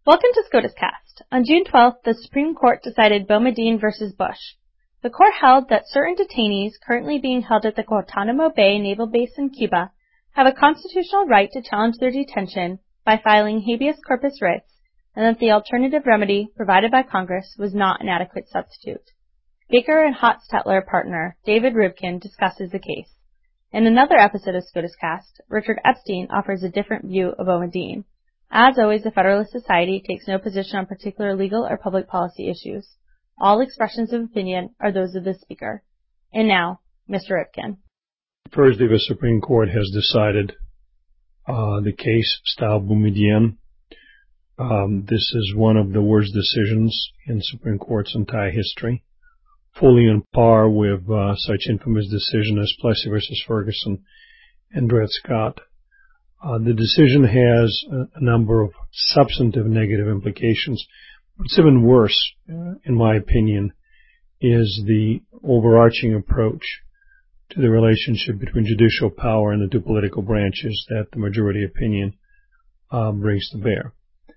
Welcome to SCOTUS Cast. On June 12th, the Supreme Court decided Boumediene v. Bush. The court held that certain detainees currently being held at the Guantanamo Bay Naval Base in Cuba have a constitutional right to challenge their detention by filing habeas corpus writs, and that the alternative remedy provided by Congress was not an adequate substitute. Baker and Hochstetler partner David Rivkin discusses the case. In another episode of SCOTUS Cast, Richard Epstein offers a different view of Boumediene. As always, the Federalist Society takes no position on particular legal or public policy issues. All expressions of opinion are those of the speaker. And now, Mr. Rivkin. Thursday, the Supreme Court has decided the case Staub Boumediene. This is one of the worst decisions in the Supreme Court's entire history, fully on par with such infamous decision as Plessy v. Ferguson and Dred Scott. The decision has a number of substantive negative implications. What's even worse, in my opinion, is the overarching approach to the relationship between judicial power and the two political branches that the majority opinion brings to bear.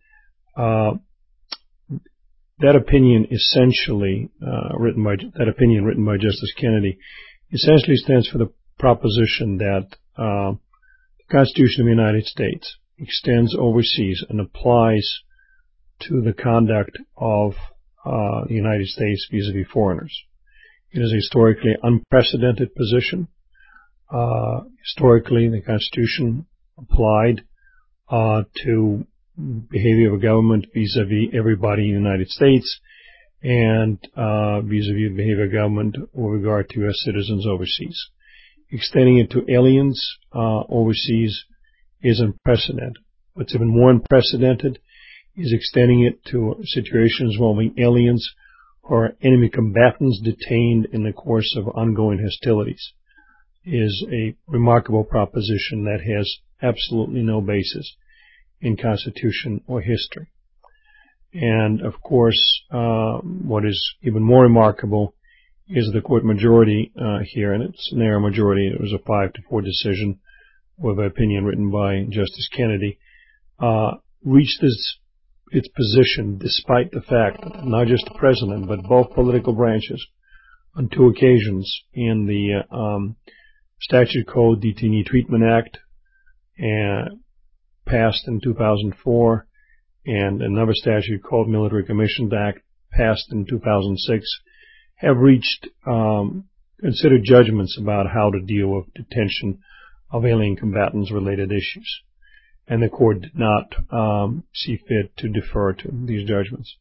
That opinion written by Justice Kennedy, essentially stands for the proposition that the Constitution of the United States extends overseas and applies to the conduct of the United States vis-a-vis foreigners. It is a historically unprecedented position. Historically, the Constitution applied to behavior of a government vis-a-vis everybody in the United States and vis-a-vis the behavior of government with regard to U.S. citizens overseas. Extending it to aliens overseas is unprecedented. What's even more unprecedented is extending it to situations involving aliens who are enemy combatants detained in the course of ongoing hostilities. Is a remarkable proposition that has absolutely no basis in Constitution or history. And of course, what is even more remarkable is the court majority here, and it's a narrow majority. It was a 5-4 decision with an opinion written by Justice Kennedy, reached its position despite the fact that not just the president, but both political branches on two occasions in the Statute Code Detainee Treatment Act passed in 2004 and another statute called Military Commissions Act passed in 2006 have reached considered judgments about how to deal with detention of alien combatants related issues. And the court did not see fit to defer to these judgments.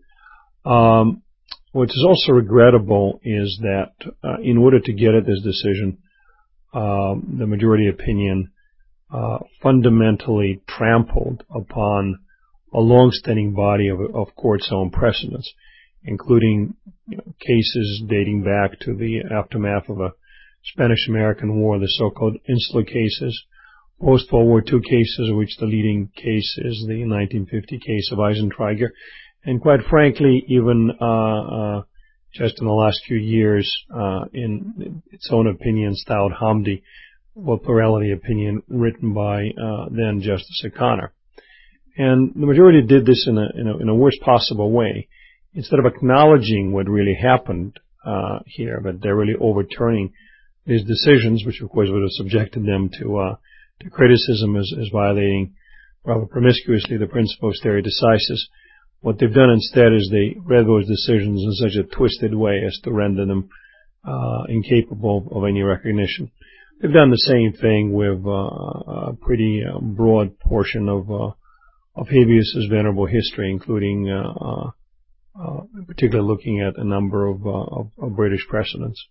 What is also regrettable is that in order to get at this decision, the majority opinion fundamentally trampled upon a long-standing body of court's own precedents, including cases dating back to the aftermath of a Spanish-American War, the so-called Insular cases, post-World War II cases, of which the leading case is the 1950 case of Eisentrager, and quite frankly, even just in the last few years, in its own opinion, Stout Hamdi, or plurality opinion written by then Justice O'Connor. And the majority did this in a worst possible way. Instead of acknowledging what really happened here, but they're really overturning these decisions, which of course would have subjected them to criticism as violating rather promiscuously the principle of stare decisis. What they've done instead is they read those decisions in such a twisted way as to render them incapable of any recognition. They've done the same thing with a pretty broad portion of habeas' venerable history, including particularly looking at a number of British precedents.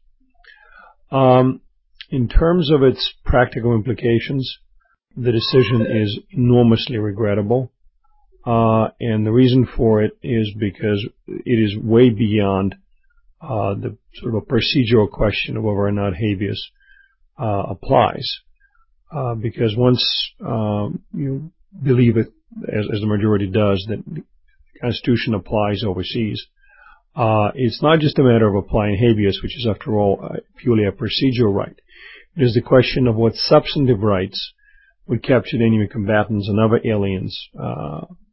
In terms of its practical implications, the decision is enormously regrettable, and the reason for it is because it is way beyond the sort of procedural question of whether or not habeas applies. Because once you believe it, as the majority does, that the Constitution applies overseas, it's not just a matter of applying habeas, which is, after all, purely a procedural right. It is the question of what substantive rights would captured enemy combatants and other aliens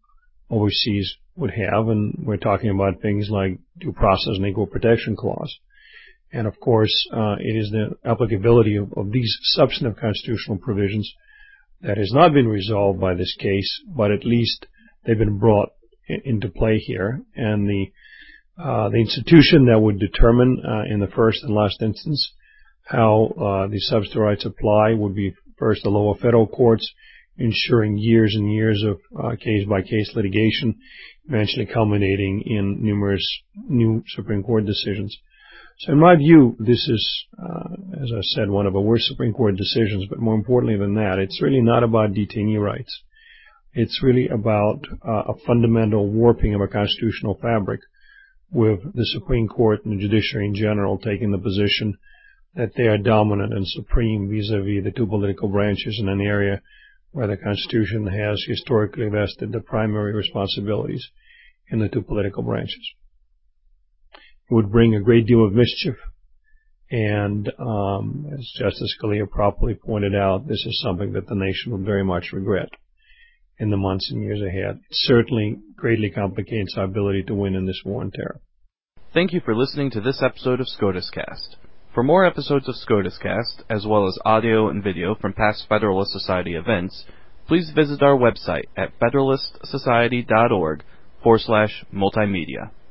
overseas would have, and we're talking about things like due process and equal protection clause. And of course, it is the applicability of these substantive constitutional provisions that has not been resolved by this case, but at least they've been brought into play here. And the institution that would determine in the first and last instance how the substantive rights apply would be first the lower federal courts, ensuring years and years of case-by-case litigation, eventually culminating in numerous new Supreme Court decisions. So in my view, this is, as I said, one of the worst Supreme Court decisions, but more importantly than that, it's really not about detainee rights. It's really about a fundamental warping of a constitutional fabric, with the Supreme Court and the judiciary in general taking the position that they are dominant and supreme vis-a-vis the two political branches in an area where the Constitution has historically vested the primary responsibilities in the two political branches. It would bring a great deal of mischief, and as Justice Scalia properly pointed out, this is something that the nation would very much regret in the months and years ahead. It certainly greatly complicates our ability to win in this war on terror. Thank you for listening to this episode of SCOTUScast. For more episodes of SCOTUScast, as well as audio and video from past Federalist Society events, please visit our website at federalistsociety.org/multimedia.